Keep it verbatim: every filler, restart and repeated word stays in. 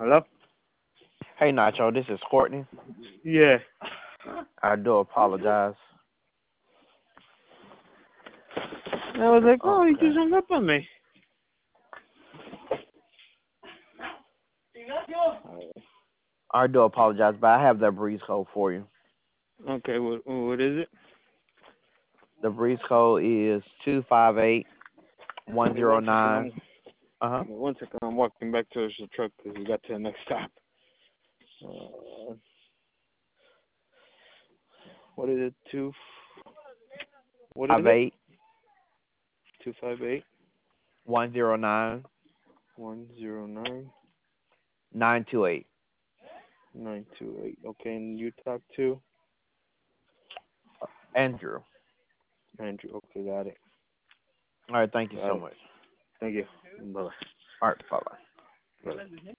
Hello? Hey, Nacho, this is Courtney. Yeah. I do apologize. I was like, oh, he Okay. just hung up on me. I do apologize, but I have that breeze code for you. Okay, what what is it? The breeze code is two five eight one Okay, zero one second. nine. I'm, Uh huh. one second. I'm walking back to the truck because we got to the next stop. Uh, what is it? Two. What is Five it? eight Two five eight one zero nine one zero nine nine two eight. nine two eight. Okay, and you talk to Andrew. Andrew. Okay, got it. All right. Thank you Got so it. much. Thank you. Bye All right. Bye bye. bye.